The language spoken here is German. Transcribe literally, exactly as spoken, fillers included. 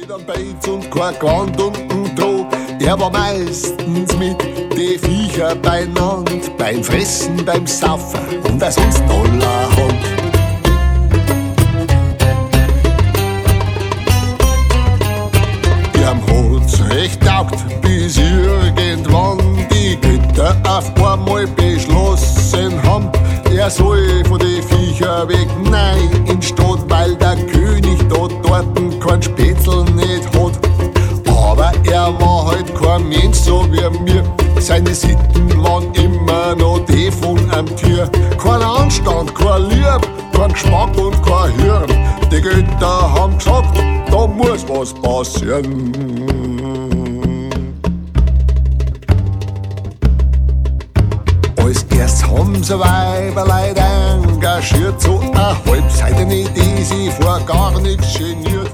Nicht am Beiz und kein Grand unten dran. Er war meistens mit den Viecher beieinander, beim Fressen, beim Saufen und wer sonst allerhand. Ihm hat's recht taugt, bis irgendwann die Götter auf einmal beschlossen haben, er soll von den Viecher weg, nein, in Stadt, weil der König da dorten kein Spätzl nicht hat. Aber er war halt kein Mensch, so wie mir. Seine Sitten waren immer noch die von einem Tier. Kein Anstand, kein Lieb, kein Geschmack und kein Hirn. Die Götter haben gesagt, da muss was passieren. Als erst haben sie Weiberleid engagiert, so eine Halbseite, die sie vor gar nichts geniert.